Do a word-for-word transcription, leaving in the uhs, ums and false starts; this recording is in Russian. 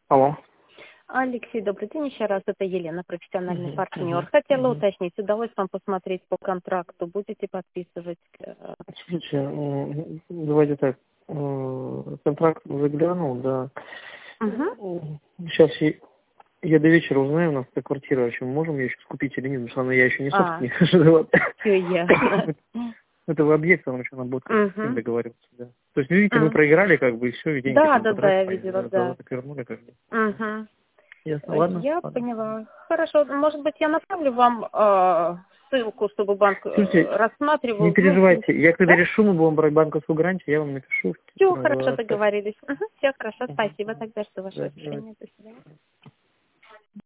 Алло. Алексей, добрый день еще раз. Это Елена, профессиональный Мгм, партнер. мгм, Хотела мгм. уточнить, удалось вам посмотреть по контракту? Будете подписывать? э, Слушайте, м, давайте так. м, Контракт заглянул, да. Мгм. Сейчас я, я до вечера узнаю, у нас эта квартира вообще можем ее сейчас купить или нет, потому что она, я еще не А, собственник. живет. все ясно. Этого объекта, он еще надо будет как-то с ним Мгм. договариваться, да. То есть, ну, видите, мы М. проиграли, как бы, и все, и деньги Да, там да, да, я потратили, видела, за- да. назад их вернули, как бы. Мгм. Ясно, Э, ладно? Я Ладно. поняла. Хорошо, может быть, я направлю вам э, ссылку, чтобы банк Слушайте, э, не рассматривал. Ну, переживайте, я когда да? решу, мы будем брать банковскую гарантию, я вам напишу Все, хорошо, в скайп. договорились. Все хорошо, Мгм, спасибо. мгм. Тогда что ваше Да, давайте. решение. До свидания.